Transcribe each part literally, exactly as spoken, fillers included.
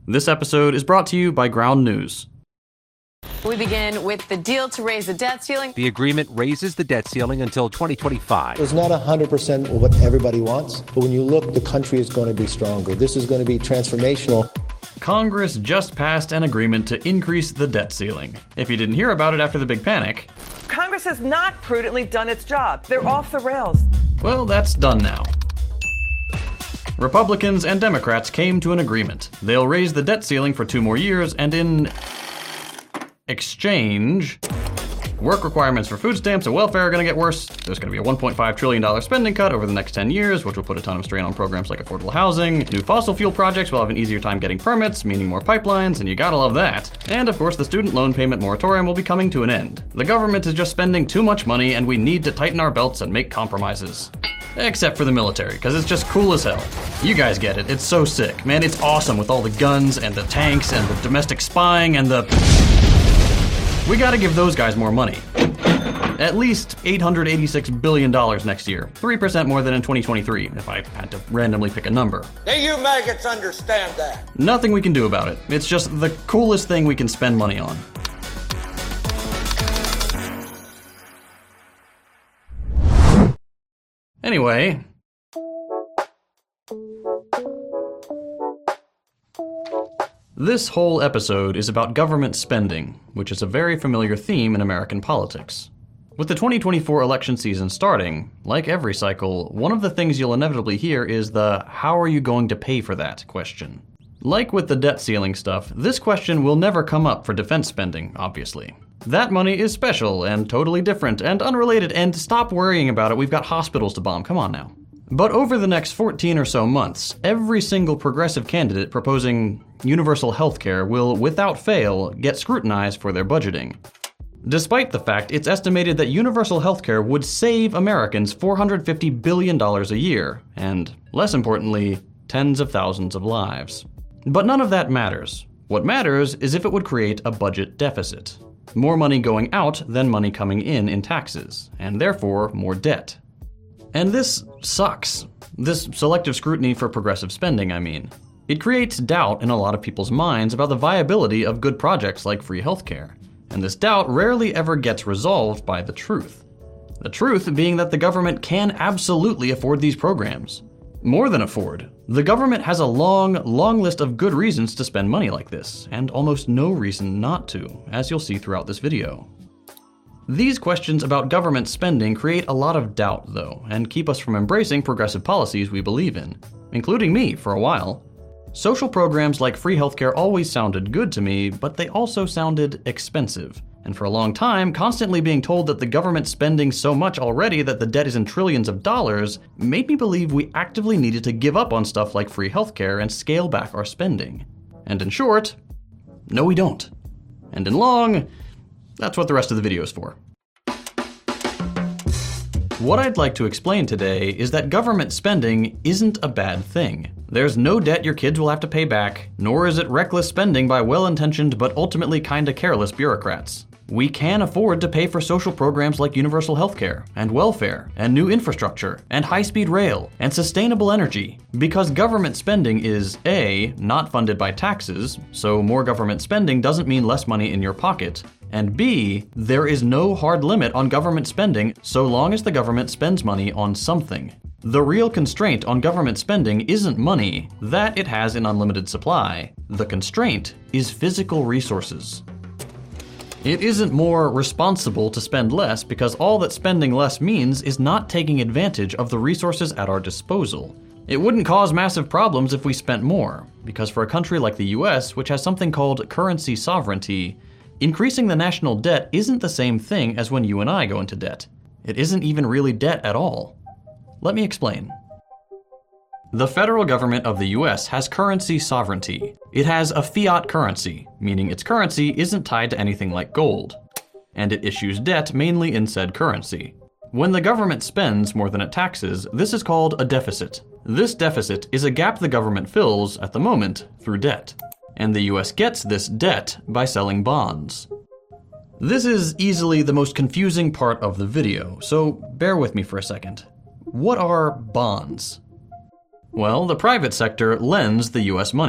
This episode is brought to you by Ground News. We begin with the deal to raise the debt ceiling. The agreement raises the debt ceiling until twenty twenty-five. It's not one hundred percent what everybody wants, but when you look, the country is going to be stronger. This is going to be transformational. Congress just passed an agreement to increase the debt ceiling. If you didn't hear about it after the big panic, Congress has not prudently done its job. They're off the rails. Well, that's done now. Republicans and Democrats came to an agreement. They'll raise the debt ceiling for two more years, and in exchange, work requirements for food stamps and welfare are going to get worse. There's going to be a one point five trillion dollars spending cut over the next ten years, which will put a ton of strain on programs like affordable housing. New fossil fuel projects will have an easier time getting permits, meaning more pipelines, and you gotta love that. And of course, the student loan payment moratorium will be coming to an end. The government is just spending too much money, and we need to tighten our belts and make compromises. Except for the military, because it's just cool as hell. You guys get it, it's so sick. Man, it's awesome with all the guns and the tanks and the domestic spying and the... We gotta give those guys more money. At least eight hundred eighty-six billion dollars next year. three percent more than in twenty twenty-three, if I had to randomly pick a number. Do you maggots understand that? Nothing we can do about it. It's just the coolest thing we can spend money on. Anyway, this whole episode is about government spending, which is a very familiar theme in American politics. With the twenty twenty-four election season starting, like every cycle, one of the things you'll inevitably hear is the "how are you going to pay for that?" question. Like with the debt ceiling stuff, this question will never come up for defense spending, obviously. That money is special and totally different and unrelated, and stop worrying about it, we've got hospitals to bomb, come on now. But over the next fourteen or so months, every single progressive candidate proposing universal health care will, without fail, get scrutinized for their budgeting. Despite the fact it's estimated that universal health care would save Americans four hundred fifty billion dollars a year, and, less importantly, tens of thousands of lives. But none of that matters. What matters is if it would create a budget deficit. More money going out than money coming in in taxes, and therefore more debt. And this sucks. This selective scrutiny for progressive spending, I mean. It creates doubt in a lot of people's minds about the viability of good projects like free healthcare. And this doubt rarely ever gets resolved by the truth. The truth being that the government can absolutely afford these programs. More than afford. The government has a long, long list of good reasons to spend money like this, and almost no reason not to, as you'll see throughout this video. These questions about government spending create a lot of doubt, though, and keep us from embracing progressive policies we believe in, including me for a while. Social programs like free healthcare always sounded good to me, but they also sounded expensive. And for a long time, constantly being told that the government's spending so much already that the debt is in trillions of dollars made me believe we actively needed to give up on stuff like free healthcare and scale back our spending. And in short, no we don't. And in long, that's what the rest of the video is for. What I'd like to explain today is that government spending isn't a bad thing. There's no debt your kids will have to pay back, nor is it reckless spending by well-intentioned but ultimately kinda careless bureaucrats. We can afford to pay for social programs like universal healthcare, and welfare, and new infrastructure, and high-speed rail, and sustainable energy, because government spending is A, not funded by taxes, so more government spending doesn't mean less money in your pocket, and B, there is no hard limit on government spending so long as the government spends money on something. The real constraint on government spending isn't money, that it has in unlimited supply. The constraint is physical resources. It isn't more responsible to spend less because all that spending less means is not taking advantage of the resources at our disposal. It wouldn't cause massive problems if we spent more, because for a country like the U S, which has something called currency sovereignty, increasing the national debt isn't the same thing as when you and I go into debt. It isn't even really debt at all. Let me explain. The federal government of the U S has currency sovereignty. It has a fiat currency, meaning its currency isn't tied to anything like gold. And it issues debt mainly in said currency. When the government spends more than it taxes, this is called a deficit. This deficit is a gap the government fills, at the moment, through debt. And the U S gets this debt by selling bonds. This is easily the most confusing part of the video, so bear with me for a second. What are bonds? Well, the private sector lends the U S money.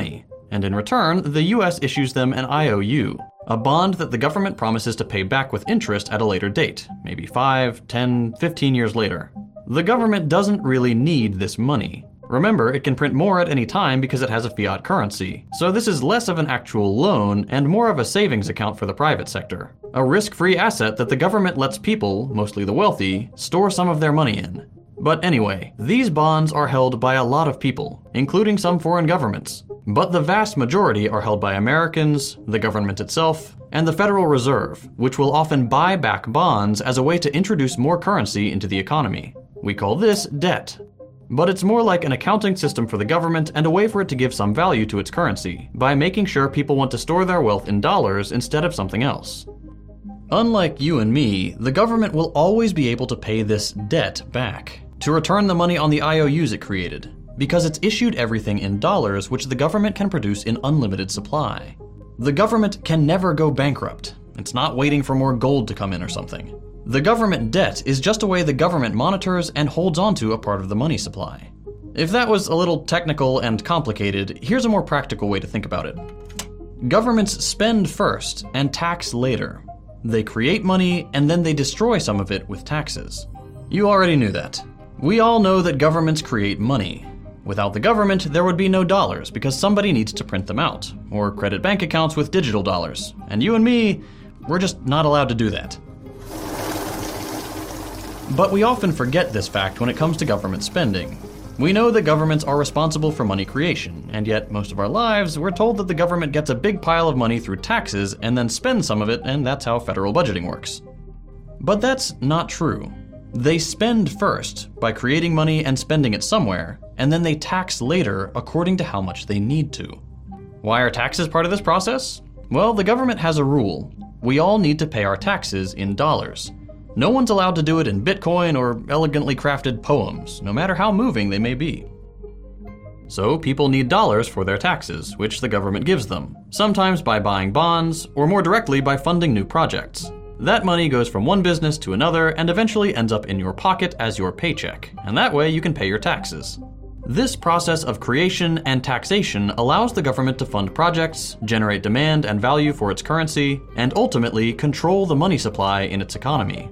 and in return, the U S issues them an I O U, a bond that the government promises to pay back with interest at a later date, maybe five, ten, fifteen years later. The government doesn't really need this money. Remember, it can print more at any time because it has a fiat currency, so this is less of an actual loan and more of a savings account for the private sector. A risk-free asset that the government lets people, mostly the wealthy, store some of their money in. But anyway, these bonds are held by a lot of people, including some foreign governments. But the vast majority are held by Americans, the government itself, and the Federal Reserve, which will often buy back bonds as a way to introduce more currency into the economy. We call this debt. But it's more like an accounting system for the government and a way for it to give some value to its currency, by making sure people want to store their wealth in dollars instead of something else. Unlike you and me, the government will always be able to pay this debt back, to return the money on the I O Us it created, because it's issued everything in dollars which the government can produce in unlimited supply. The government can never go bankrupt. It's not waiting for more gold to come in or something. The government debt is just a way the government monitors and holds onto a part of the money supply. If that was a little technical and complicated, here's a more practical way to think about it. Governments spend first and tax later. They create money and then they destroy some of it with taxes. You already knew that. We all know that governments create money. Without the government, there would be no dollars because somebody needs to print them out, or credit bank accounts with digital dollars. And you and me, we're just not allowed to do that. But we often forget this fact when it comes to government spending. We know that governments are responsible for money creation, and yet most of our lives, we're told that the government gets a big pile of money through taxes and then spends some of it, and that's how federal budgeting works. But that's not true. They spend first by creating money and spending it somewhere, and then they tax later according to how much they need to. Why are taxes part of this process? Well, the government has a rule. We all need to pay our taxes in dollars. No one's allowed to do it in Bitcoin or elegantly crafted poems, no matter how moving they may be. So people need dollars for their taxes, which the government gives them, sometimes by buying bonds, or more directly by funding new projects. That money goes from one business to another and eventually ends up in your pocket as your paycheck, and that way you can pay your taxes. This process of creation and taxation allows the government to fund projects, generate demand and value for its currency, and ultimately control the money supply in its economy.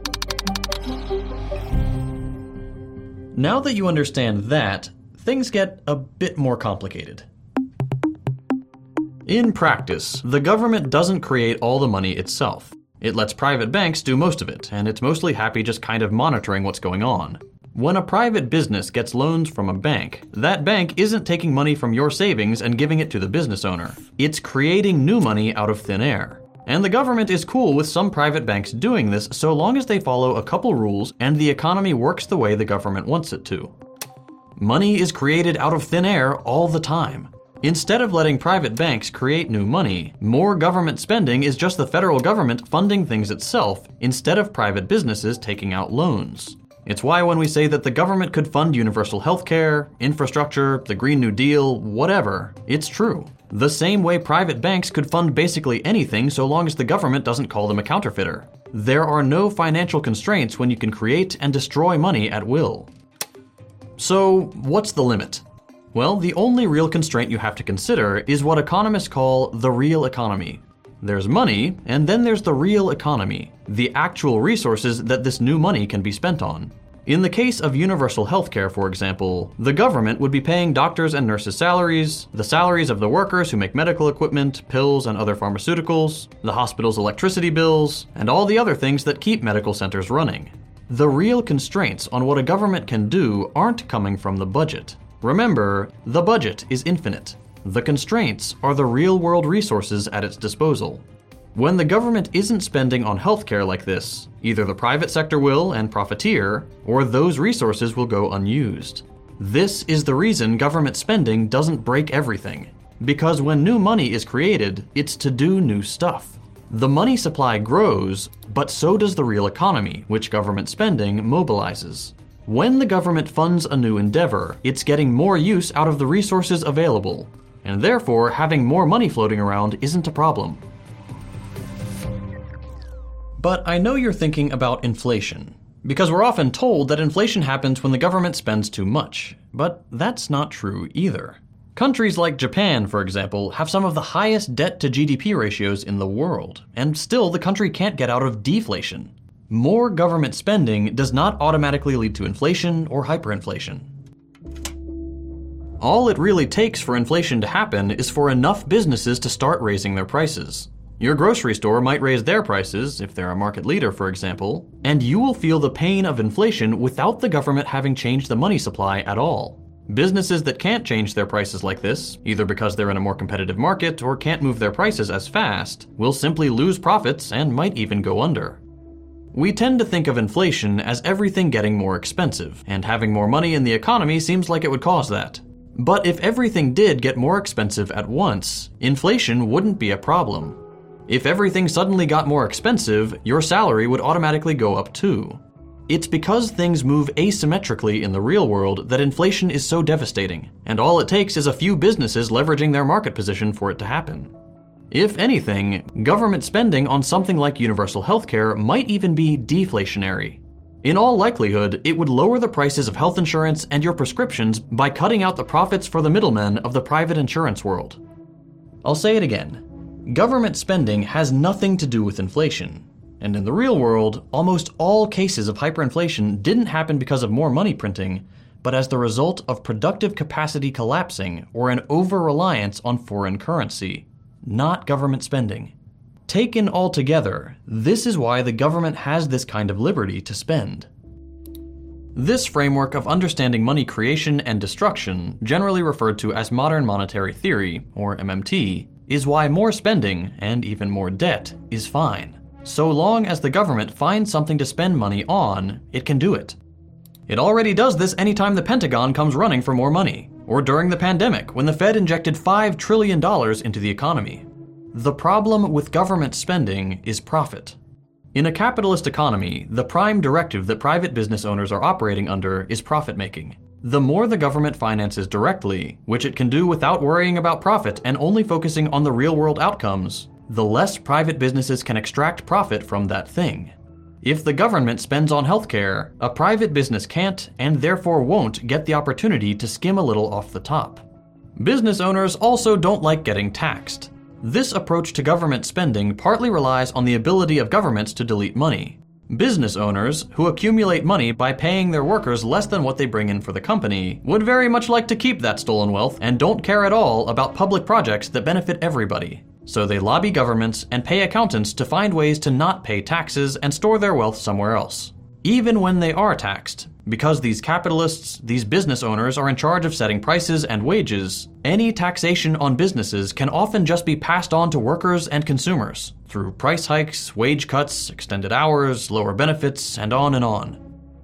Now that you understand that, things get a bit more complicated. In practice, the government doesn't create all the money itself. It lets private banks do most of it, and it's mostly happy just kind of monitoring what's going on. When a private business gets loans from a bank, that bank isn't taking money from your savings and giving it to the business owner. It's creating new money out of thin air. And the government is cool with some private banks doing this so long as they follow a couple rules and the economy works the way the government wants it to. Money is created out of thin air all the time. Instead of letting private banks create new money, more government spending is just the federal government funding things itself instead of private businesses taking out loans. It's why when we say that the government could fund universal healthcare, infrastructure, the Green New Deal, whatever, it's true. The same way private banks could fund basically anything so long as the government doesn't call them a counterfeiter. There are no financial constraints when you can create and destroy money at will. So, what's the limit? Well, the only real constraint you have to consider is what economists call the real economy. There's money, and then there's the real economy, the actual resources that this new money can be spent on. In the case of universal healthcare, for example, the government would be paying doctors and nurses' salaries, the salaries of the workers who make medical equipment, pills, and other pharmaceuticals, the hospital's electricity bills, and all the other things that keep medical centers running. The real constraints on what a government can do aren't coming from the budget. Remember, the budget is infinite. The constraints are the real-world resources at its disposal. When the government isn't spending on healthcare like this, either the private sector will and profiteer, or those resources will go unused. This is the reason government spending doesn't break everything. Because when new money is created, it's to do new stuff. The money supply grows, but so does the real economy, which government spending mobilizes. When the government funds a new endeavor, it's getting more use out of the resources available, and therefore having more money floating around isn't a problem. But I know you're thinking about inflation, because we're often told that inflation happens when the government spends too much, but that's not true either. Countries like Japan, for example, have some of the highest debt to G D P ratios in the world, and still the country can't get out of deflation. More government spending does not automatically lead to inflation or hyperinflation. All it really takes for inflation to happen is for enough businesses to start raising their prices. Your grocery store might raise their prices, if they're a market leader, for example, and you will feel the pain of inflation without the government having changed the money supply at all. Businesses that can't change their prices like this, either because they're in a more competitive market or can't move their prices as fast, will simply lose profits and might even go under. We tend to think of inflation as everything getting more expensive, and having more money in the economy seems like it would cause that. But if everything did get more expensive at once, inflation wouldn't be a problem. If everything suddenly got more expensive, your salary would automatically go up too. It's because things move asymmetrically in the real world that inflation is so devastating, and all it takes is a few businesses leveraging their market position for it to happen. If anything, government spending on something like universal healthcare might even be deflationary. In all likelihood, it would lower the prices of health insurance and your prescriptions by cutting out the profits for the middlemen of the private insurance world. I'll say it again. Government spending has nothing to do with inflation. And in the real world, almost all cases of hyperinflation didn't happen because of more money printing, but as the result of productive capacity collapsing or an over-reliance on foreign currency, not government spending. Taken all together, this is why the government has this kind of liberty to spend. This framework of understanding money creation and destruction, generally referred to as modern monetary theory, or M M T, is why more spending, and even more debt, is fine. So long as the government finds something to spend money on, it can do it. It already does this anytime the Pentagon comes running for more money, or during the pandemic when the Fed injected five trillion dollars into the economy. The problem with government spending is profit. In a capitalist economy, the prime directive that private business owners are operating under is profit-making. The more the government finances directly, which it can do without worrying about profit and only focusing on the real-world outcomes, the less private businesses can extract profit from that thing. If the government spends on healthcare, a private business can't and therefore won't get the opportunity to skim a little off the top. Business owners also don't like getting taxed. This approach to government spending partly relies on the ability of governments to delete money. Business owners, who accumulate money by paying their workers less than what they bring in for the company, would very much like to keep that stolen wealth and don't care at all about public projects that benefit everybody. So they lobby governments and pay accountants to find ways to not pay taxes and store their wealth somewhere else. Even when they are taxed, because these capitalists, these business owners are in charge of setting prices and wages, any taxation on businesses can often just be passed on to workers and consumers through price hikes, wage cuts, extended hours, lower benefits, and on and on.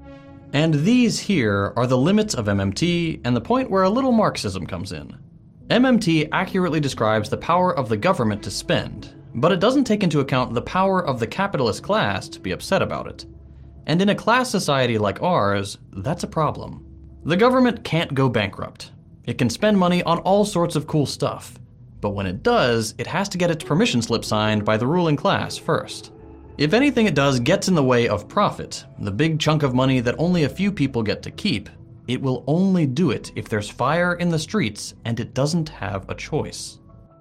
And these here are the limits of M M T and the point where a little Marxism comes in. M M T accurately describes the power of the government to spend, but it doesn't take into account the power of the capitalist class to be upset about it. And in a class society like ours, that's a problem. The government can't go bankrupt. It can spend money on all sorts of cool stuff, but when it does, it has to get its permission slip signed by the ruling class first. If anything it does gets in the way of profit, the big chunk of money that only a few people get to keep, it will only do it if there's fire in the streets and it doesn't have a choice.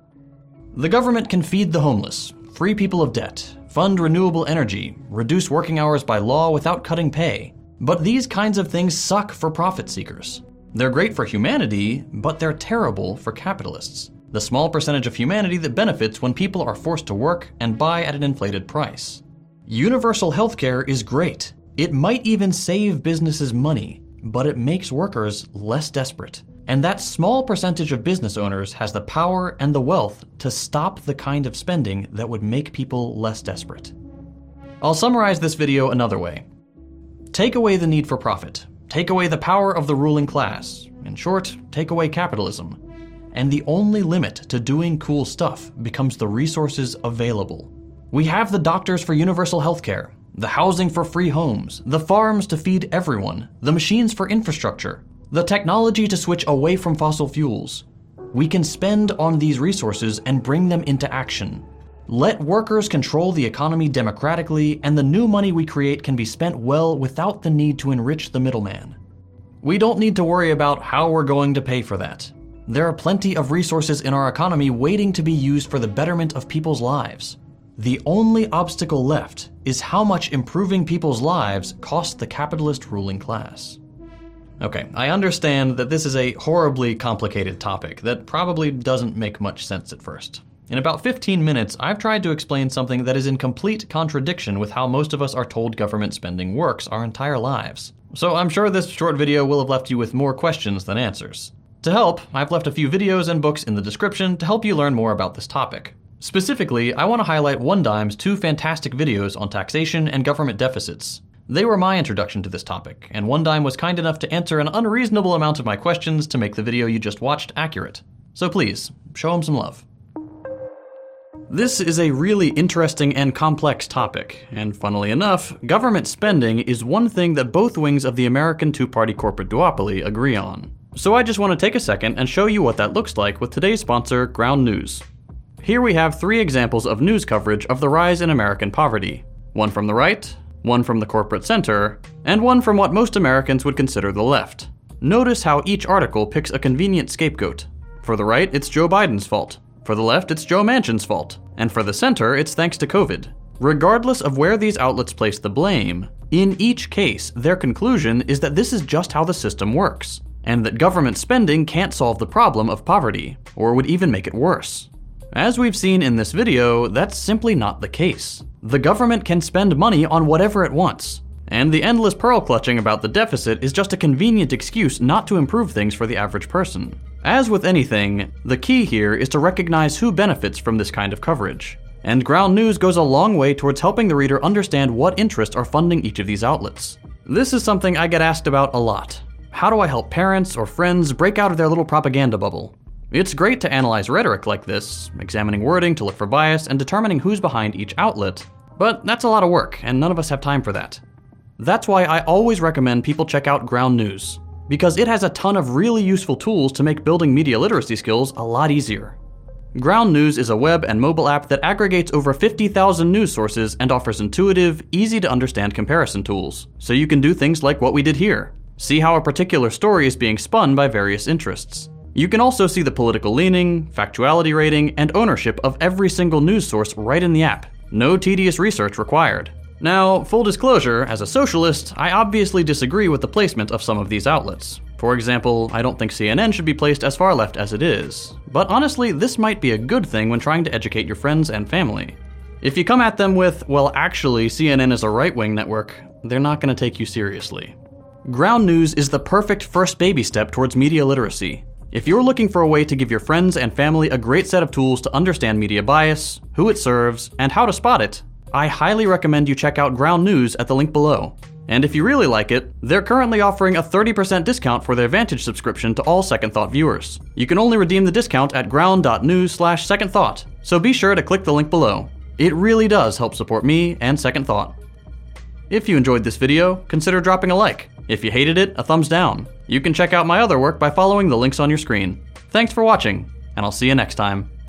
The government can feed the homeless, free people of debt, fund renewable energy, reduce working hours by law without cutting pay. But these kinds of things suck for profit seekers. They're great for humanity, but they're terrible for capitalists. The small percentage of humanity that benefits when people are forced to work and buy at an inflated price. Universal healthcare is great. It might even save businesses money, but it makes workers less desperate. And that small percentage of business owners has the power and the wealth to stop the kind of spending that would make people less desperate. I'll summarize this video another way. Take away the need for profit. Take away the power of the ruling class. In short, take away capitalism. And the only limit to doing cool stuff becomes the resources available. We have the doctors for universal healthcare, the housing for free homes, the farms to feed everyone, the machines for infrastructure, the technology to switch away from fossil fuels. We can spend on these resources and bring them into action. Let workers control the economy democratically, and the new money we create can be spent well without the need to enrich the middleman. We don't need to worry about how we're going to pay for that. There are plenty of resources in our economy waiting to be used for the betterment of people's lives. The only obstacle left is how much improving people's lives costs the capitalist ruling class. Okay, I understand that this is a horribly complicated topic that probably doesn't make much sense at first. In about fifteen minutes, I've tried to explain something that is in complete contradiction with how most of us are told government spending works our entire lives. So I'm sure this short video will have left you with more questions than answers. To help, I've left a few videos and books in the description to help you learn more about this topic. Specifically, I want to highlight One Dime's two fantastic videos on taxation and government deficits. They were my introduction to this topic, and One Dime was kind enough to answer an unreasonable amount of my questions to make the video you just watched accurate. So please, show him some love. This is a really interesting and complex topic, and funnily enough, government spending is one thing that both wings of the American two-party corporate duopoly agree on. So I just want to take a second and show you what that looks like with today's sponsor, Ground News. Here we have three examples of news coverage of the rise in American poverty. One from the right, one from the corporate center, and one from what most Americans would consider the left. Notice how each article picks a convenient scapegoat. For the right, it's Joe Biden's fault. For the left, it's Joe Manchin's fault. And for the center, it's thanks to COVID. Regardless of where these outlets place the blame, in each case, their conclusion is that this is just how the system works, and that government spending can't solve the problem of poverty, or would even make it worse. As we've seen in this video, that's simply not the case. The government can spend money on whatever it wants, and the endless pearl clutching about the deficit is just a convenient excuse not to improve things for the average person. As with anything, the key here is to recognize who benefits from this kind of coverage. And Ground News goes a long way towards helping the reader understand what interests are funding each of these outlets. This is something I get asked about a lot. How do I help parents or friends break out of their little propaganda bubble? It's great to analyze rhetoric like this, examining wording to look for bias and determining who's behind each outlet, but that's a lot of work, and none of us have time for that. That's why I always recommend people check out Ground News, because it has a ton of really useful tools to make building media literacy skills a lot easier. Ground News is a web and mobile app that aggregates over fifty thousand news sources and offers intuitive, easy-to-understand comparison tools, so you can do things like what we did here. See how a particular story is being spun by various interests. You can also see the political leaning, factuality rating, and ownership of every single news source right in the app. No tedious research required. Now, full disclosure, as a socialist, I obviously disagree with the placement of some of these outlets. For example, I don't think C N N should be placed as far left as it is. But honestly, this might be a good thing when trying to educate your friends and family. If you come at them with, well, actually, C N N is a right-wing network, they're not going to take you seriously. Ground News is the perfect first baby step towards media literacy. If you're looking for a way to give your friends and family a great set of tools to understand media bias, who it serves, and how to spot it, I highly recommend you check out Ground News at the link below. And if you really like it, they're currently offering a thirty percent discount for their Vantage subscription to all Second Thought viewers. You can only redeem the discount at ground.news slash second thought, so be sure to click the link below. It really does help support me and Second Thought. If you enjoyed this video, consider dropping a like. If you hated it, a thumbs down. You can check out my other work by following the links on your screen. Thanks for watching, and I'll see you next time.